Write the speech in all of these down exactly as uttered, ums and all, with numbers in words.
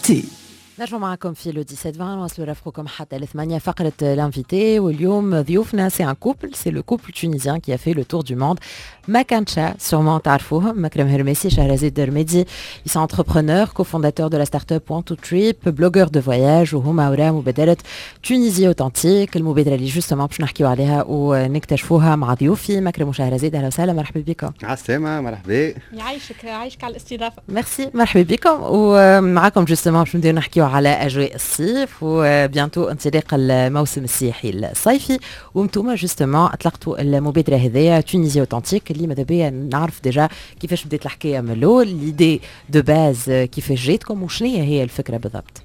تي. نرجع معكم في لو سبعة عشر نواصلوا رافقكم حتى لثمانية فقرة لانفيتي واليوم ضيوفنا سي ان كوبل سي لو كوبل تونيزيان qui a fait le tour du monde. Makancha, sûrement تعرفوهم مكرم هرميسي شهرزاد درميدي. Ils sont entrepreneurs, cofondateurs de la start-up One to Trip, blogueurs de voyage وهما وراء مبادرة تونيزي اوتنتيك المبادرة اللي جوستومون باش نحكيو عليها ونكتشفوها مع ضيوفي مكرم وشهرزاد. اهلا وسهلا مرحبا بكم. عسلامة مرحبا. يعيشك يعيشك على الاستضافة. ميرسي مرحبا بكم ومعكم جوستومون باش نديرو نحكيو على اجواء الصيف وبيانتو انطلاق الموسم السياحي الصيفي وانتم جوستومون اطلقتوا المبادره هذيا تونيزي اوتنتيك اللي ماذا بيا نعرف ديجا كيفاش بدات الحكايه من الاول ليدي دو باز كيفاش جاتكم وشنو هي الفكره بالضبط.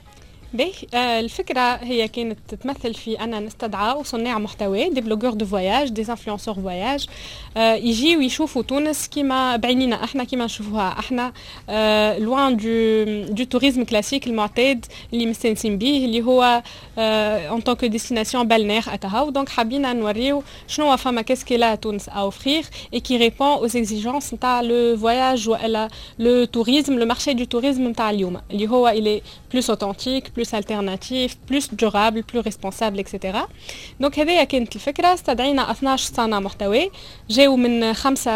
باهي آه الفكرة هي كانت تتمثل في أن نستدعى وصناع محتوى دي بلوغور دو فواياج دي انفلونسور فواياج آه يجيو يشوفوا تونس كيما بعينينا احنا كيما نشوفوها احنا آه لوان دو دو توريزم كلاسيك المعتاد اللي مستانسين بيه اللي هو ان طونك ديستيناسيون بالنير اكاهو. دونك حابين نوريو شنو فما كاسكيلا تونس او اوفرير اي كي ريبون اوز اكزيجونس نتاع لو فواياج ولا لو توريزم لو مارشي دو توريزم نتاع اليوم اللي هو الي بلوس اوتنتيك plus alternatif, plus durable, plus responsable, et cetera. Donc هذه كانت الفكرة. استدعينا اثنا عشر صانع محتوى جاوا من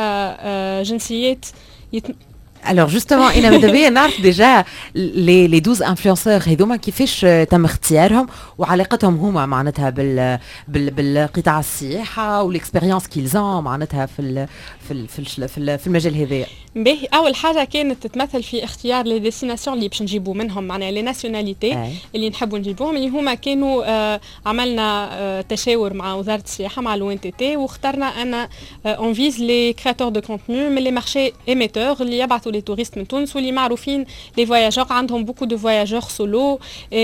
خمسة جنسيات. يت... Alors justement, انا ماذا بيا نعرف ديجا لي لي دوز انفلونسور هذوما كيفاش تم اختيارهم وعلاقتهم هما معناتها بال بال بالقطاع السياحه والاكسبيريونس كيلزون معناتها في ال في ال في, ال في المجال هذا. باهي اول حاجه كانت تتمثل في اختيار لي ديستيناسيون اللي باش نجيبوا منهم معناها لي ناسيوناليتي اللي نحبوا نجيبوهم اللي هما كانوا آه عملنا آه تشاور مع وزاره السياحه مع لو ان تي تي واخترنا انا اون فيز لي كرياتور دو كونتوني من لي مارشي ايميتور اللي يبعثوا لي توريست من تونس واللي معروفين لي فواياجور عندهم بوكو دو فواياجور سولو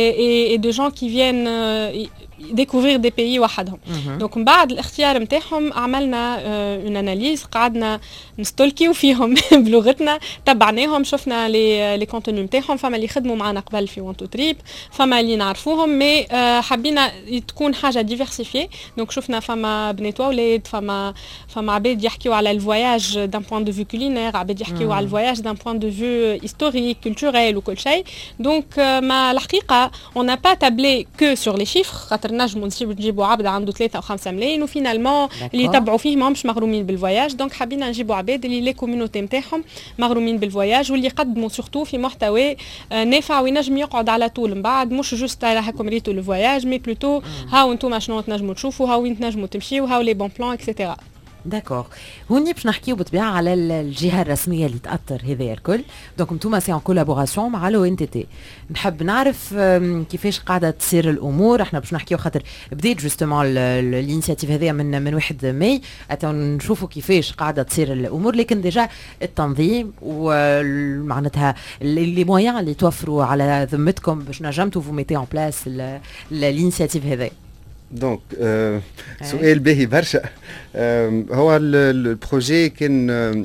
اي دو جون كي فيان découvrir des pays وحدهم. دونك من بعد الاختيار نتاعهم عملنا اون اناليز قعدنا نستولكيو فيهم بلغتنا تبعناهم شفنا لي لي كونتوني نتاعهم فما اللي خدموا معنا قبل في وان تو تريب فما اللي نعرفوهم مي حبينا تكون حاجه ديفيرسيفي. دونك شفنا فما بنات واولاد فما فما عباد يحكيو على الفواياج دان بوين دو فيو كولينير عباد يحكيو على الفواياج دان بوين دو فيو هيستوريك كولتوريل وكل شيء. دونك ما الحقيقه on n'a pas tablé que sur les chiffres خاطر نجموا نجيبوا عبد عنده ثلاثة أو خمسة ملايين وفينالمون اللي يتبعوا فيه ما همش مغرومين بالفواياج. دونك حبينا نجيبوا عباد اللي لي كوميونيتي نتاعهم مغرومين بالفواياج واللي يقدموا سورتو في محتوى نافع وينجم يقعد على طول من بعد مش جوست راكم ريتوا الفواياج مي بلوتو هاو انتم شنو تنجموا تشوفوا هاو وين تنجموا تمشيوا هاو لي بون بلان اكسيتيرا. داكوغ هوني باش نحكيو بالطبيعه على الجهه الرسميه اللي تاثر هذا الكل. دونك نتوما سي ان كولابوراسيون مع لو ان تي تي. نحب نعرف كيفاش قاعده تصير الامور. احنا باش نحكيو خاطر بديت جوستومون الانيشيتيف هذه من من واحد ماي حتى نشوفوا كيفاش قاعده تصير الامور لكن ديجا التنظيم ومعناتها لي مويان اللي توفروا على ذمتكم باش نجمتوا فو ميتي اون بلاس الانيشيتيف هذه. دونك آه سؤال باهي برشا. آه هو البروجي كان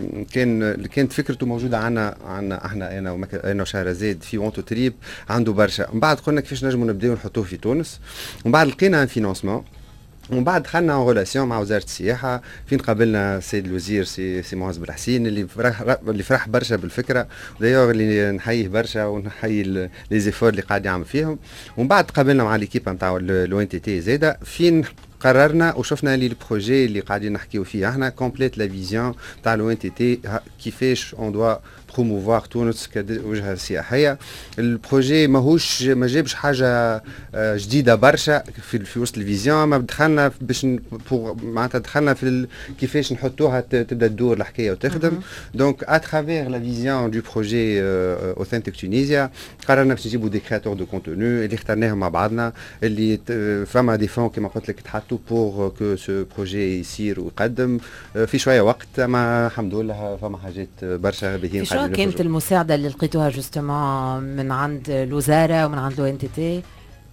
كان كانت فكرته موجوده عنا عنا احنا انا انا وشهرزاد في وان تو تريب عنده برشا. من بعد قلنا كيفاش نجموا نبداو نحطوه في تونس ومن بعد لقينا ان فينانسمون ومن بعد دخلنا ان ريلاسيون مع وزاره السياحه فين قابلنا السيد الوزير سي سي معز بالحسين اللي فرح اللي فرح برشا بالفكره ودايوغ اللي نحييه برشا ونحيي لي زيفور اللي قاعد يعمل فيهم. ومن بعد قابلنا مع ليكيب نتاع لو ان تي تي زاده فين قررنا وشفنا لي البروجي اللي قاعدين نحكيو فيه احنا كومبليت لا فيزيون تاع لو ان تي تي كيفاش اون دوا بروموفوار تونس كوجهه سياحيه. البروجي ماهوش ما جابش حاجه جديده برشا في في وسط الفيزيون ما دخلنا باش معناتها دخلنا في كيفاش نحطوها تبدا تدور الحكايه وتخدم. دونك ا ترافير لا فيزيون دو بروجي اوثنتيك تونيزيا قررنا باش نجيبوا دي كرياتور دو كونتوني اللي اخترناهم مع بعضنا اللي فما دي فون كما قلت لك تحطوا بور كو سو بروجي يصير ويقدم في شويه وقت. اما الحمد لله فما حاجات برشا باهيين. شنو كانت المساعده اللي لقيتوها جوستومون من عند الوزاره ومن عند لو ان تي تي؟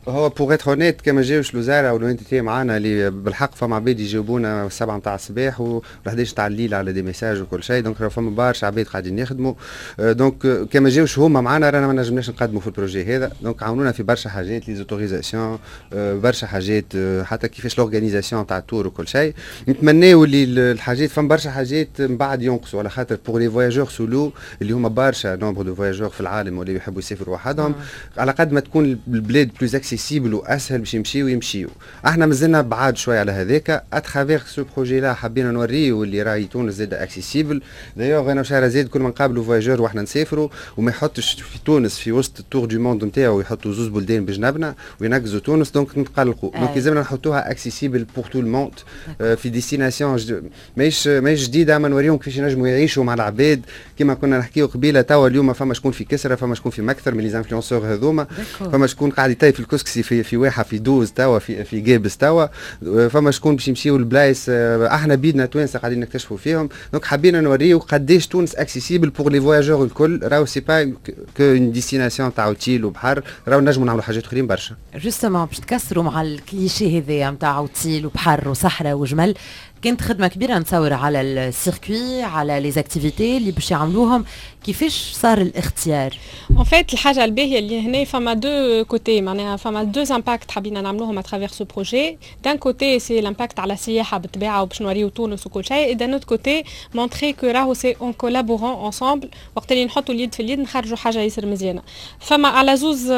هو بوغ اتر اونيت كما جاوش الوزاره والانتيتي معانا اللي بالحق فما عباد يجاوبونا السبعة نتاع الصباح و حداش نتاع الليل على دي ميساج وكل شيء. دونك فما برشا عباد قاعدين يخدموا. دونك كما جاوش هما معانا رانا ما نجمناش نقدموا في البروجي هذا. دونك عاونونا في برشا حاجات لي زوتوريزاسيون برشا حاجات حتى كيفاش لورغانيزاسيون تاع التور وكل شيء. نتمناو اللي الحاجات فما برشا حاجات من بعد ينقصوا على خاطر بوغ لي فواياجور سولو اللي هما برشا نومبر دو فواياجور في العالم واللي يحبوا يسافروا وحدهم. على قد ما تكون البلاد بلوز اكسيسيبل واسهل باش يمشيو يمشيو. احنا مازلنا بعاد شويه على هذاك اترافيغ سو بروجي لا حبينا نوريو اللي راهي تونس زاد اكسيسيبل. دايوغ انا وشهرزاد كل ما نقابلوا فواياجور واحنا نسافروا وما يحطش في تونس في وسط التور دو موند نتاعو يحطوا زوز بلدان بجنبنا وينقزوا تونس. دونك نتقلقوا. دونك لازمنا نحطوها اكسيسيبل بور تو الموند في ديستيناسيون ماهيش ماهيش جديده. ما نوريهم كيفاش ينجموا يعيشوا مع العباد كما كنا نحكيو قبيله. توا اليوم فما شكون في كسره فما شكون في مكثر من لي انفلونسور هذوما. فما شكون قاعد يطيب في الكسكسي في في واحه في دوز توا في في جابس توا. فما شكون باش يمشيو لبلايص احنا بيدنا توانسه قاعدين نكتشفوا فيهم. دونك حبينا نوريو قداش تونس اكسيسيبل بور لي فواياجور الكل. راهو سي با كو اون ديستيناسيون تاع اوتيل وبحر. راهو نجموا نعملوا حاجات اخرين برشا. جوستومون باش تكسروا مع الكليشيه هذايا نتاع اوتيل وبحر وصحراء وجمل. كانت خدمه كبيره نتصور على السيركوي على لي زاكتيفيتي اللي باش يعملوهم. كيفاش صار الاختيار؟ ان فيت الحاجه الباهيه اللي هنا فما دو كوتي معناها فما دو امباكت حابين نعملوهم اترافيغ سو بروجي. دان كوتي سي الامباكت على السياحه بالطبيعه وباش نوريو تونس وكل شيء. اي دان اوت كوتي مونتري كو راهو سي اون كولابورون انصامبل وقت اللي نحطوا اليد في اليد نخرجوا حاجه ياسر مزيانه. فما على زوز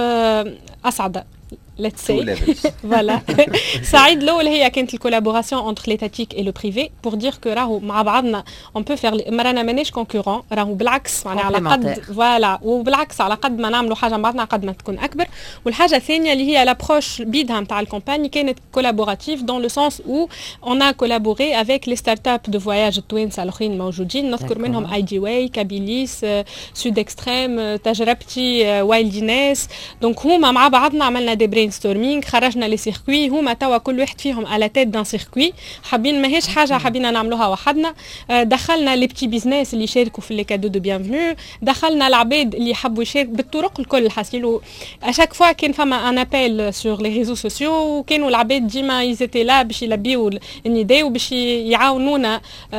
اسعد let's say voilà سعيد الاول هي كانت الكولابوراسيون entre l'étatique et le privé pour dire que راهو مع بعضنا on peut faire رانا ماناش كونكورون. راهو بالعكس معناها على قد فوالا وبالعكس على قد ما نعملوا حاجه مع بعضنا قد ما تكون اكبر. والحاجه الثانيه اللي هي لابروش بيدها نتاع الكومباني كانت كولابوراتيف دون لو سونس او on a collaboré avec les startups de voyage التوانسه الاخرين الموجودين. نذكر منهم اي جي واي كابيليس سود اكستريم تجربتي وايلدينيس. دونك هما مع بعضنا عملنا دي برين ستورمينغ خرجنا لي سيركوي. هما توا كل واحد فيهم على تيت دان سيركوي حابين ماهيش حاجه حابين نعملوها وحدنا. دخلنا لي بتي بيزنس اللي يشاركوا في لي كادو دو بيانفنو. دخلنا العباد اللي يحبوا يشاركوا بالطرق الكل. حاسيلو اشاك فوا كان فما ان ابيل سور لي ريزو سوسيو وكانوا العباد ديما يزيتي لا باش يلبيو النداء وباش يعاونونا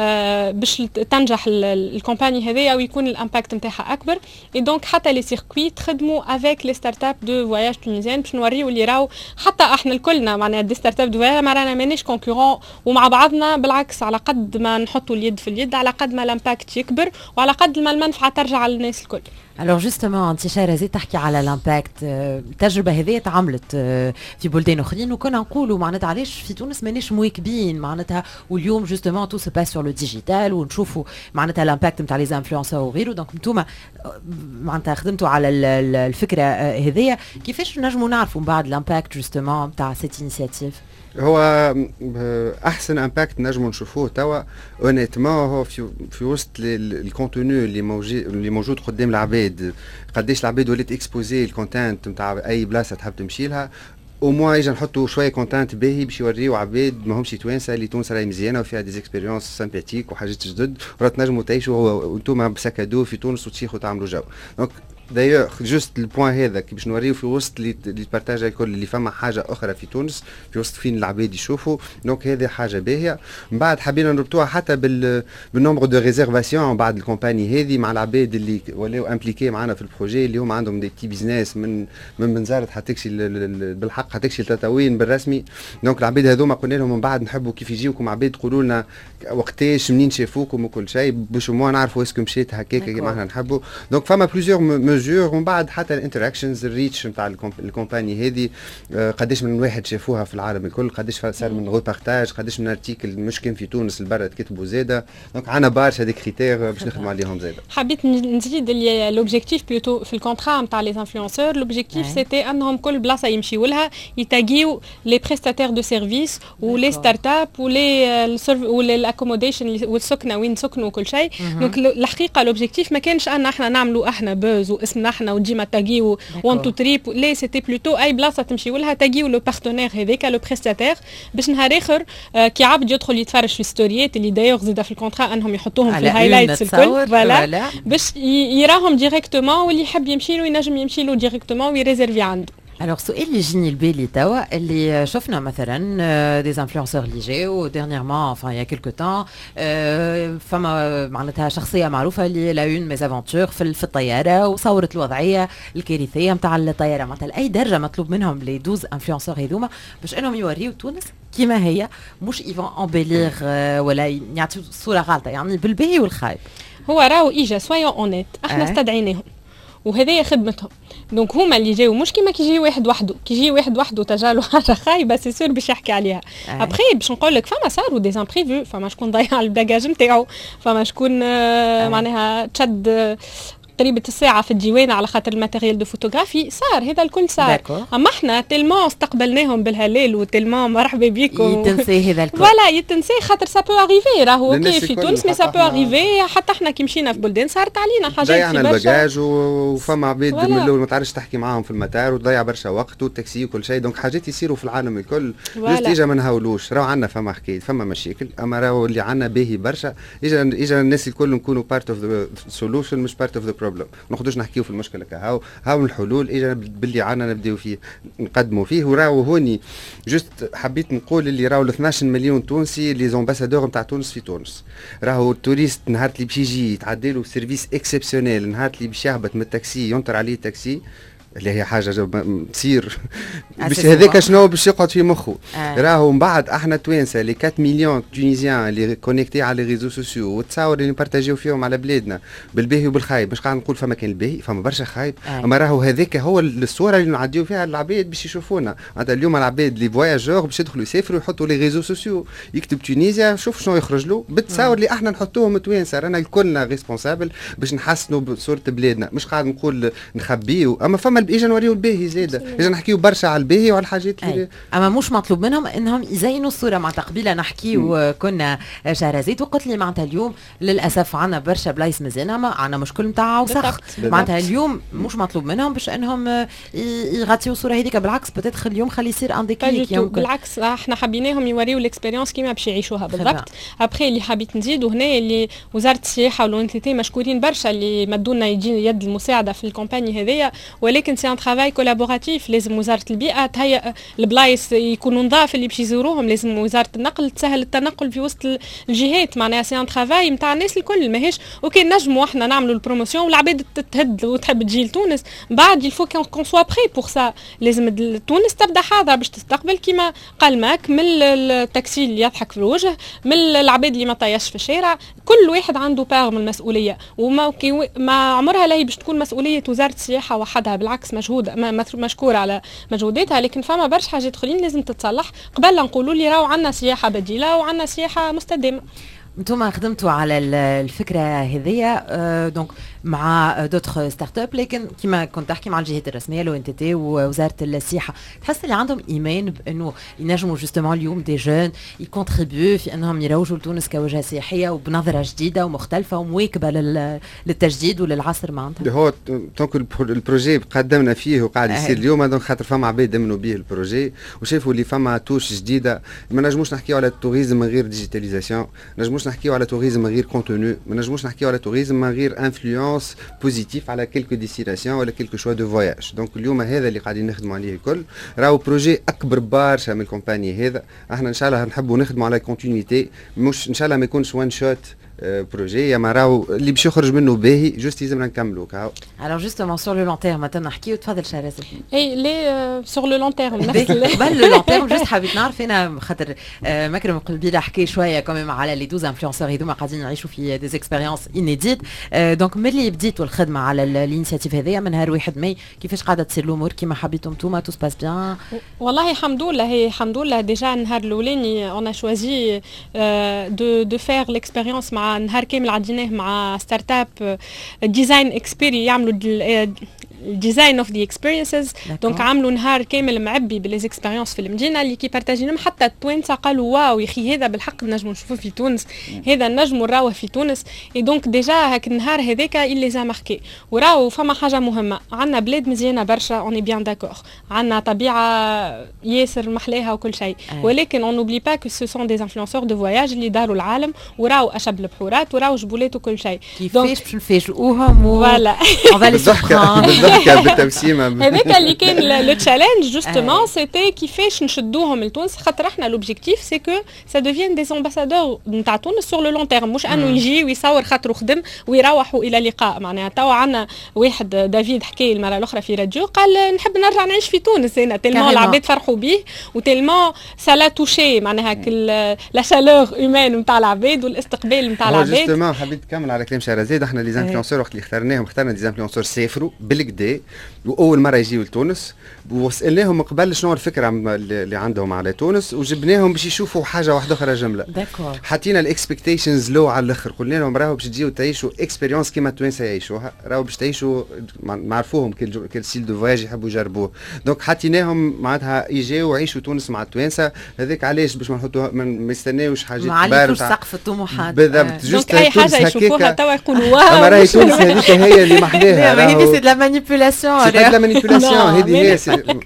باش تنجح الكومباني هذيا ويكون الامباكت نتاعها اكبر. اي دونك حتى لي سيركوي تخدموا افيك لي ستارت اب دو فواياج تونيزيان باش نوريو اللي راهو حتى احنا الكلنا معناها دي ستارت اب دو فواياج ما رانا مانيش كونكورون ومع بعضنا. بالعكس على قد ما نحطوا اليد في اليد على قد ما الامباكت يكبر وعلى قد ما المنفعه ترجع للناس الكل. الوغ جوستومون انت شهرزاد تحكي على الامباكت. التجربه هذه تعملت في بلدان اخرين وكنا نقولوا معناتها علاش في تونس مانيش مواكبين معناتها. واليوم جوستومون تو سو باس سور لو ديجيتال ونشوفوا معناتها الامباكت نتاع لي انفلونسور وغيره. دونك انتوما معناتها خدمتوا على الفكره هذيا. كيفاش نجموا نعرفوا من بعد الامباكت جوستومون تاع سيت انيشيتيف؟ هو احسن امباكت نجموا نشوفوه توا اونيتمون هو في في وسط الكونتوني اللي موجود اللي موجود قدام العباد. قداش العباد ولات اكسبوزي الكونتنت نتاع اي بلاصه تحب تمشي لها. او موان اجا نحطوا شويه كونتنت باهي باش يوريو عباد ماهمش توانسه اللي تونس راهي مزيانه وفيها دي اكسبيريونس سامباتيك وحاجات جدد وراه تنجموا تعيشوا وانتم بسكادو في تونس وتشيخوا تعملوا جو. دونك دايوغ جوست البوان هذا كي باش نوريو في وسط اللي البارتاج الكل اللي فما حاجه اخرى في تونس في وسط فين العباد يشوفوا. دونك هذه حاجه باهيه. من بعد حبينا نربطوها حتى بال بالنومبر دو ريزيرفاسيون بعد الكومباني هذه مع العباد اللي ولاو امبليكي معنا في البروجي اللي هم عندهم دي بتي بيزنس من من بنزرت حتكشي بالحق حتكشي التطاوين بالرسمي. دونك العباد هذوما قلنا لهم من بعد نحبوا كيف يجيوكم عباد تقولوا لنا وقتاش منين شافوكم وكل شيء باش مو نعرفوا اسكو مشيت هكاك كيما احنا نحبوا. دونك فما بليزيور ميزور ومن بعد حتى الانتراكشنز الريتش نتاع الكومباني هذه قداش من واحد شافوها في العالم الكل. قداش صار من ريبارتاج قداش من ارتيكل مش كان في تونس البرا كتبوا زاده. دونك عندنا برشا دي كريتير باش نخدموا عليهم زاده. حبيت نزيد اللي لوبجيكتيف بلوتو في الكونترا نتاع لي انفلونسور. لوبجيكتيف سيتي انهم كل بلاصه يمشيوا لها يتاجيو لي بريستاتير دو سيرفيس ولي ستارت اب ولي والاكوموديشن والسكنه وين سكنوا وكل شيء. دونك الحقيقه لوبجيكتيف ما كانش ان احنا نعملوا احنا بوز واسمنا احنا وديما تاجيو وان تو تريب. لي سيتي بلوتو اي بلاصه تمشيوا لها تاجيو لو بارتنير هذاك لو بريستاتير باش نهار اخر كي عبد يدخل يتفرج في ستوريات اللي دايوغ زيد في الكونترا انهم يحطوهم في الهايلايتس الكل فوالا باش يراهم ديريكتومون واللي يحب يمشي له ينجم يمشي له ديريكتومون ويريزيرفي عنده. الوغ السؤال اللي يجيني البالي توا اللي شفنا مثلا دي انفلونسور اللي جاو ديرنييرمون enfin il y a quelque temps فما معناتها شخصيه معروفه اللي لا اون ميزافونتور في في الطياره وصورت الوضعيه الكارثيه نتاع الطياره. معناتها لاي درجه مطلوب منهم لي دوز انفلونسور هذوما باش انهم يوريو تونس كيما هي، مش يفون امبيليغ ولا يعطيو صوره غلطه، يعني بالباهي والخايب. هو راهو اجا سوايون اونيت، احنا أه. استدعيناهم وهذه خدمتهم. دونك هما اللي جاوا، مش كيما كيجي واحد وحده، كيجي واحد وحده تجالو حاجه خايبه سي سور باش يحكي عليها. ابخي باش نقول لك فما صاروا دي امبريفو، فما شكون ضيع الباجاج نتاعو، فما شكون آه معناها تشد قريبة الساعة في الديوانة على خاطر الماتيريال دو فوتوغرافي، صار هذا الكل صار. اما احنا تلمون استقبلناهم بالهلال وتلمون مرحبا بكم يتنسي هذا الكل. فوالا يتنسي خاطر سا بو اريفي، راهو اوكي في تونس مي سا بو اريفي، حتى احنا كي مشينا في بلدان صارت علينا حاجات ضيعنا الباجاج وفما عباد من الاول ما تعرفش تحكي معاهم في المطار وتضيع برشا وقت والتاكسي وكل شيء. دونك حاجات يصيروا في العالم الكل جوست اجا ما نهاولوش. راهو عندنا فما حكايه فما مشاكل، اما راهو اللي عندنا باهي برشا. اجا اجا الناس الكل نكونوا بارت اوف ذا سولوشن مش بارت اوف ذا بروبلم. ما ناخذوش نحكيو في المشكله كهاو هاو الحلول اجا باللي عنا نبداو فيه نقدموا فيه. وراهو هوني جست حبيت نقول اللي راهو اثناش مليون تونسي لي زومباسادور نتاع تونس في تونس. راهو التوريست نهار اللي باش يجي يتعدى له سيرفيس اكسبسيونيل، نهار اللي باش يهبط من التاكسي ينطر عليه التاكسي اللي هي حاجه تصير باش هذاك شنو باش يقعد في مخه. آه. راهو من بعد احنا توانسه لي أربعة مليون تونيزيان اللي كونيكتي على لي ريزو سوسيو والتصاور اللي نبارطاجيو فيهم على بلادنا بالباهي وبالخايب. مش قاعد نقول فما كان الباهي فما برشا خايب. آه. اما راهو هذاك هو الصوره اللي نعديو فيها العباد باش يشوفونا. معناتها اليوم العباد لي فواياجور باش يدخلوا يسافروا يحطوا لي ريزو سوسيو، يكتب تونيزيا شوف شنو يخرج له بالتصاور. آه. اللي احنا نحطوهم توانسه رانا الكلنا ريسبونسابل باش نحسنوا بصوره بلادنا. مش قاعد نقول نخبيو، اما فما اجا نوريو الباهي زاده. اذا نحكيو برشا على الباهي وعلى الحاجات اللي اما مش مطلوب منهم انهم يزينوا الصوره. معناتها قبيله نحكيو كنا شهرزيد وقلت لي معناتها اليوم للاسف عندنا برشا بلايص مزيانه، ما عندنا مشكل نتاع وسخ. معناتها اليوم مش مطلوب منهم باش انهم يغطيو الصوره هذيك. بالعكس بتدخل اليوم خلي يصير ان ديكليك يمكن. بالعكس احنا حبيناهم يوريو الاكسبيريونس كيما باش يعيشوها بالضبط. ابخي اللي حبيت نزيد هنا اللي وزاره السياحه والونتيتي مشكورين برشا اللي مدونا يجي يد المساعده في الكومباني هذيا، ولكن سي ان ترافاي كولابوراتيف. لازم وزاره البيئه تهيئ البلايص يكونوا نظاف اللي باش يزوروهم، لازم وزاره النقل تسهل التنقل في وسط الجهات. معناها سي ان ترافاي نتاع الناس الكل. ماهيش اوكي نجموا احنا نعملوا البروموسيون والعباد تهد وتحب تجي لتونس بعد يلفو كون سوا بري بور سا. لازم تونس تبدا حاضره باش تستقبل كيما قال ماك، من التاكسي اللي يضحك في الوجه، من العباد اللي ما طيش في الشارع. كل واحد عنده بار من المسؤوليه، وما ما عمرها لا هي باش تكون مسؤوليه وزاره السياحه وحدها. بالعكس مجهود مشكور على مجهوداتها، لكن فما برشا حاجات اخرين لازم تتصلح قبل نقولوا لي راهو عندنا سياحه بديله وعندنا سياحه مستدامه. انتم خدمتوا على الفكره هذيا أه دونك مع دوتر ستارت اب، لكن كما كنت تحكي مع الجهات الرسميه لو انت تي ووزاره السياحه، تحس اللي عندهم ايمان بانه ينجموا جوستومون اليوم دي جون يكونتريبيو في انهم يروجوا لتونس كوجهه سياحيه وبنظره جديده ومختلفه ومواكبه للتجديد وللعصر معناتها. هو دونك البروجي قدمنا فيه وقاعد يصير اليوم. دونك خاطر فما عباد امنوا به البروجي وشافوا اللي فما توش جديده. ما نجموش نحكيو على التوريزم من غير ديجيتاليزاسيون، ما نجموش نحكيو على توريزم من غير كونتوني، ما نجموش نحكيو على توريزم من غير انفلونس بوزيتيف على كيلكو ديستيناسيون ولا كيلكو شوا دو فواياج. دونك اليوم هذا اللي قاعدين نخدموا عليه الكل. راهو بروجي اكبر برشا من الكومباني هذا. احنا ان شاء الله نحبوا نخدموا على كونتينيتي، مش ان شاء الله ما يكونش وان شوت بروجي. اما راهو اللي باش يخرج منه باهي جوست لازمنا نكملوا كاو. alors justement sur le long terme مثلا نحكيو. تفضل شهرزاد. اي لي سور لو لون تيرم قبل لو لون تيرم جوست حبيت نعرف انا خاطر مكرم قبيله حكي شويه كمان على لي دوز انفلونسور هذوما قاعدين يعيشوا في دي اكسبيريونس انيديت. دونك ملي بديتوا الخدمه على الانيشيتيف هذيا من نهار واحد ماي كيفاش قاعده تصير الامور كيما حبيتم نتوما؟ تو سباس بيان؟ والله الحمد لله. هي الحمد لله ديجا النهار الاولاني اون شوازي دو دو فير ليكسبيريونس مع نهار كامل عديناه مع ستارت اب ديزاين اكسبيري يعملوا الديزاين اوف ذا اكسبيرينسز. دونك عملوا نهار كامل معبي باللي اكسبيريونس في المدينه اللي كي بارتاجينهم حتى التوانسه قالوا واو يا اخي هذا بالحق نجموا نشوفوه في تونس، هذا نجموا نراوه في تونس. اي دونك ديجا هاك النهار هذاك اللي زا ماركي. وراو فما حاجه مهمه، عندنا بلاد مزيانه برشا اوني بيان داكور، عندنا طبيعه ياسر محلاها وكل شيء، ولكن اون نوبلي با كو سو سون دي انفلونسور دو فواياج اللي داروا العالم وراو اشب البحورات وراو جبولات وكل شيء. كيفاش باش نفاجئوهم فوالا اون فالي سوربراندر ضحكه بالتبسيمه. هذاك اللي كان لو تشالنج جوستومون سيتي كيفاش نشدوهم لتونس، خاطر احنا لوبجيكتيف سي كو سا دوفيان دي امباسادور نتاع تونس سور لو لون تيرم، مش انه يجي ويصور خاطره خدم ويروحوا الى اللقاء. معناها توا عندنا واحد دافيد حكي المره الاخرى في راديو قال نحب نرجع نعيش في تونس انا تيلمون العباد فرحوا به وتيلمون سالا توشي معناها لا شالور هيومان نتاع العباد والاستقبال نتاع العباد. جوستومون حبيت نكمل على كلام شهرزاد. احنا لي زانفلونسور وقت اللي اخترناهم اخترنا دي زانفلونسور سافروا بالكدا واول مره يجيو لتونس، وسالناهم من قبل شنو الفكره اللي عندهم على تونس، وجبناهم باش يشوفوا حاجه واحده اخرى جمله. حطينا الاكسبكتيشنز لو على الاخر، قلنا لهم راهو باش تجيو تعيشوا اكسبيريونس كيما التوانسه يعيشوها، راهو باش تعيشوا نعرفوهم كل كل ستيل دو فواياج يحبوا يجربوه. دونك حطيناهم معناتها يجيو ويعيشوا تونس مع التوانسه. هذاك علاش باش ما نحطوا ما يستناوش حاجات كبار ما عليكوش سقف الطموحات بالضبط. جوست اي حاجه يشوفوها توا يقولوا واو. اما راهي تونس هذيك هي اللي محلاها. هذه سي لا مانيبيولاسيون، سي لا مانيبيولاسيون. هذه هي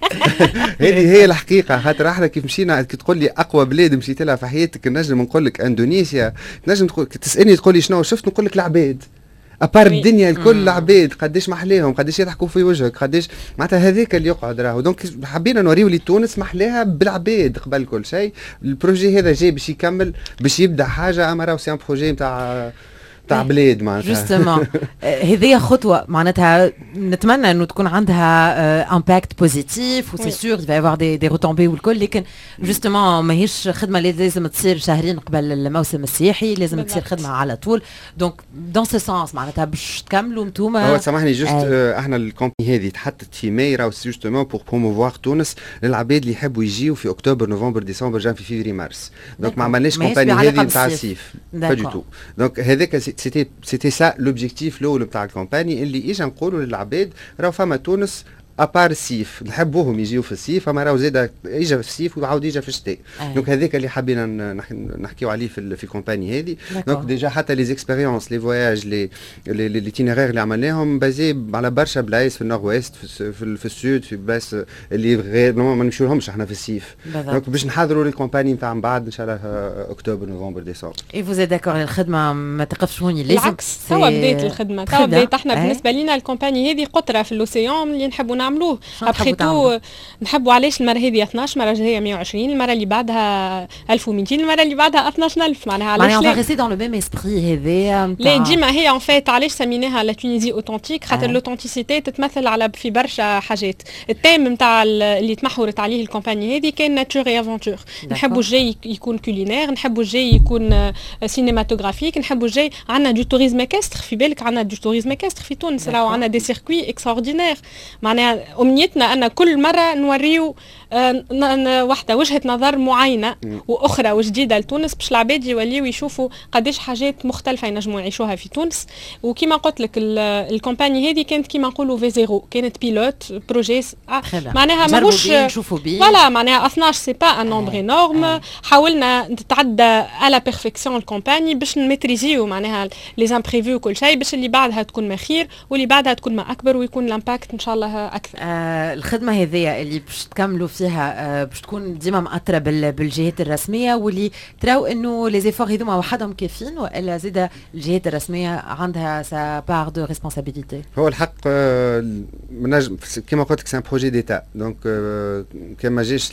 هذه هي الحقيقه. خاطر احنا كيف مشينا كي تقول لي اقوى بلاد مشيت لها في حياتك نجم نقول لك اندونيسيا، نجم تقول تسالني تقول لي شنو شفت نقول لك العباد ابار الدنيا الكل العباد قداش محلاهم قداش يضحكوا في وجهك قداش معناتها هذاك اللي يقعد راهو. دونك حبينا نوريو لي تونس محلاها بالعباد قبل كل شيء. البروجي هذا جاي باش يكمل باش يبدا حاجه، اما راهو سي ان بروجي نتاع تاع بلاد معناتها جوستومون. هذه خطوه معناتها نتمنى انه تكون عندها امباكت بوزيتيف وسي سور دي افوار دي دي روتومبي والكل، لكن جوستومون ماهيش خدمه لازم تصير شهرين قبل الموسم السياحي، لازم تصير خدمه على طول. دونك دون سو سونس معناتها باش تكملوا انتوما. هو سامحني جوست آه. احنا الكومباني هذه تحطت في ماي راهو جوستومون بور بروموفوار تونس للعباد اللي يحبوا يجيو في اكتوبر نوفمبر ديسمبر جان في فيفري مارس. دونك ما عملناش كومباني هذه نتاع الصيف با دو تو. دونك هذاك سيتي سيتي سا لوبجيكتيف الاول نتاع الكومباني اللي اجا نقولوا للعباد راهو فما تونس ابار الصيف نحبوهم يجيو في الصيف، اما راهو زاد يجا في الصيف ويعاود يجا في الشتاء. دونك هذاك اللي حبينا نحكيو عليه في في الكومباني هذه. دونك ديجا حتى لي زيكسبيريونس لي فواياج لي ليتينيرير اللي عملناهم بازي على برشا بلايص في النور ويست في, في, في السود في بلايص اللي غير ما نمشيولهمش احنا في الصيف. دونك باش نحضروا الكومباني نتاع من بعد ان شاء الله اكتوبر نوفمبر ديسمبر. اي فوز الداكور الخدمه ما تقفش هوني لازم بالعكس توا بدات الخدمه توا بدات. احنا بالنسبه لنا الكومباني هذه قطره في الاوسيان اللي نحبوا نعملوه. ابخي تو نحبوا علاش المره هذه اثناش، المره الجايه مية وعشرين، المره اللي بعدها ألف ومئتين، المره اللي بعدها اثناش ألف. معناها علاش معناها ريسي دون لو ميم اسبري هذايا لا ديما هي ان فيت. علاش سميناها لا تونيزي اوتنتيك؟ خاطر لوتنتيسيتي تتمثل على في برشا حاجات. التيم نتاع اللي تمحورت عليه الكومباني هذه كان ناتور اي افونتور. نحبوا الجاي يكون كولينير، نحبوا الجاي يكون سينماتوغرافيك، نحبوا الجاي عندنا دو توريزم اكستر. في بالك عندنا دو توريزم اكستر في تونس، راهو عندنا دي سيركوي اكستراوردينير. معناها امنيتنا أن كل مرة نوريو آه واحدة وجهة نظر معينة وأخرى وجديدة لتونس باش العباد يوليو يشوفوا قديش حاجات مختلفة ينجموا يعيشوها في تونس. وكما قلت لك الكومباني هذه كانت كما نقولوا في زيرو، كانت بيلوت بروجي آه معناها ماهوش فوالا معناها اثناش سي با ان نومبر انورم. حاولنا نتعدى على بيرفكسيون الكومباني باش نميتريزيو معناها لي زامبريفيو وكل شيء باش اللي بعدها تكون ما خير واللي بعدها تكون ما أكبر ويكون الامباكت إن شاء الله أكثر. آه الخدمة هذه اللي باش تكملوا فيها باش تكون ديما مأثرة بالجهات الرسمية، واللي تراو انه لي زيفور هذوما وحدهم كافيين ولا زيد الجهات الرسمية عندها سا بار دو ريسبونسابيلتي؟ هو الحق منجم كما قلت لك سان بروجي ديتا. دونك كما جاش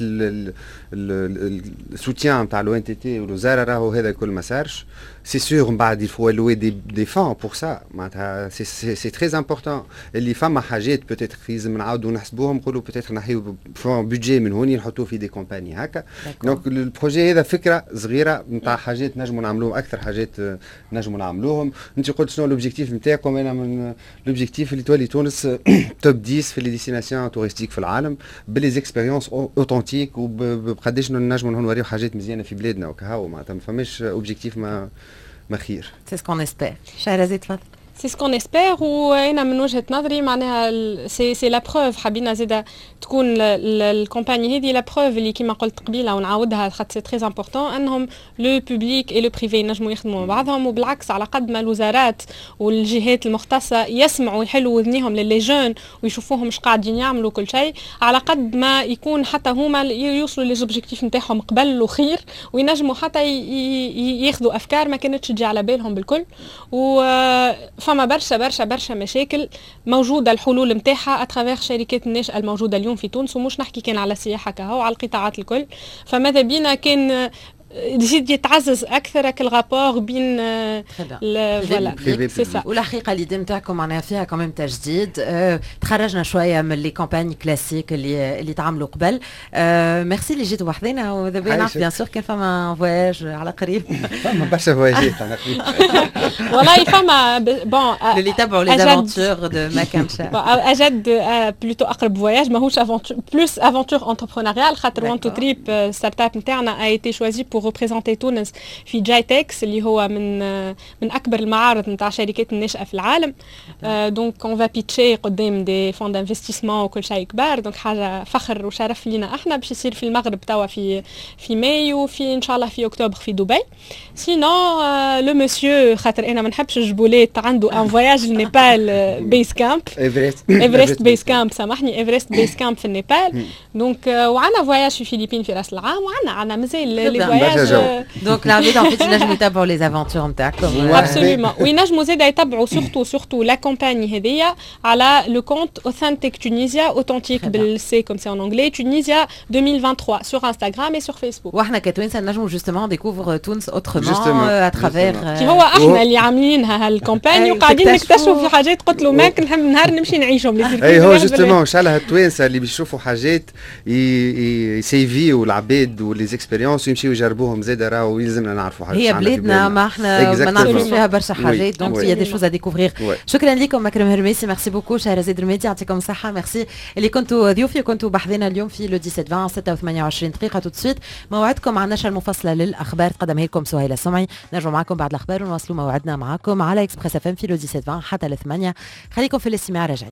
السوتيان نتاع لو ان تي تي والوزارة راهو هذا الكل ما صارش. سي سور من بعد يفو لوي دي دي فون بور سا معناتها سي سي تري امبورطون. اللي فما حاجات بوتيتر لازم نعاودوا نحسبوهم نقولوا بوتيتر نحيو فون بودجي من هوني نحطوه في دي كومباني هكا. دونك البروجي هذا فكره صغيره نتاع حاجات نجموا نعملوهم، اكثر حاجات نجموا نعملوهم. انت قلت شنو لوبجيكتيف نتاعكم؟ انا من لوبجيكتيف اللي تولي تونس توب عشرة في لي ديستيناسيون توريستيك في العالم بلي زيكسبيريونس اوتنتيك وبقداش نجموا نوريو حاجات مزيانه في بلادنا وكهو. معناتها ما فماش اوبجيكتيف ما ما خير. سي سكون اسبير. شهرزاد تفضل. سي سكون اسبير. وانا من وجهه نظري معناها سي سي لا بروف حابين زيد تكون الكومباني هذه لا بروف اللي كما قلت قبيله ونعاودها خاطر سي تري امبورطون انهم لو بوبليك اي لو بريفي نجموا يخدموا مع بعضهم. وبالعكس على قد ما الوزارات والجهات المختصه يسمعوا ويحلوا اذنيهم للي جون ويشوفوهم اش قاعدين يعملوا كل شيء، على قد ما يكون حتى هما يوصلوا للوبجيكتيف نتاعهم قبل وخير وينجموا حتى ياخذوا افكار ما كانتش تجي على بالهم بالكل. و فما برشا برشا برشا مشاكل موجوده الحلول نتاعها اترافيغ شركات الناشئه الموجوده اليوم في تونس، ومش نحكي كان على السياحه كهو على القطاعات الكل. فماذا بينا كان يزيد يتعزز اكثر الرابور بين فوالا سي سا. والحقيقه اليد نتاعكم معناها فيها كمان تجديد. أه تخرجنا شويه من لي كامباني كلاسيك اللي اللي تعملوا قبل. أه ميرسي اللي جيتوا وحدينا، ودابا نعرف بيان سور كان فما فواياج على قريب. فما برشا فواياجات على قريب. والله فما بون اللي تابعوا لي افونتور دو ما كانش اجد بلوتو اقرب فواياج ماهوش افونتور بلوس افونتور انتربرونيال، خاطر وان تو تريب ستارت اب نتاعنا اي تي شوازي بور ريبريزونتي تونس في جاي تكس اللي هو من من اكبر المعارض نتاع شركات الناشئه في العالم. دونك اون فا بيتشي قدام دي فون دانفستيسمون وكل شيء كبار، دونك حاجه فخر وشرف لينا احنا باش يصير في المغرب توا في في مايو، وفي ان شاء الله في اكتوبر في دبي. سينو لو مسيو خاطر انا ما نحبش الجبولات عنده ان فواياج لنيبال بيس كامب ايفرست ايفرست بيس كامب سامحني ايفرست بيس كامب في النيبال. دونك وعندنا فواياج في الفلبين في راس العام، وعندنا عندنا مازال لي فواياج. دونك العباد en fait ينجموا يتابعوا لي افونتور نتاعكم. ابسوليومون وينجموا زاد يتابعوا سورتو سورتو لا كومباني هذيا على لو كونت اوثنتيك تونيزيا اوثنتيك بالسي كوم سي ان انجلي تونيزيا ألفين وثلاثة وعشرين سور انستغرام اي سور فيسبوك. واحنا كتوانسه نجموا جوستومون ديكوفر تونس اوترومون اترافير كي هو احنا اللي عاملينها هالكومباني وقاعدين نكتشفوا في حاجات. قلت له ماك نحب نهار نمشي نعيشهم لي اي هو جوستومون ان شاء الله التوانسه اللي بيشوفوا حاجات يسيفيو العباد ولي زيكسبيريونس ويمشيو يجربوهم زاد راهو يلزمنا نعرفوا حاجات. هي بلادنا ما احنا ما نعرفوش فيها برشا حاجات، دونك il y a des choses à découvrir. شكرا لكم مكرم هرميسي، ميرسي بوكو. شهرزاد رميدي يعطيكم الصحه، ميرسي اللي كنتوا ضيوفي وكنتوا بحذنا اليوم في لو سبعة عشرين ستة وثمانية وعشرين دقيقه. تو سويت موعدكم مع النشره المفصله للاخبار تقدمها لكم سهيله السمعي. نرجع معكم بعد الاخبار ونواصلوا موعدنا معكم على اكسبريس اف ام في لو سبعة حتى الثمانية. خليكم في الاستماع، راجعين.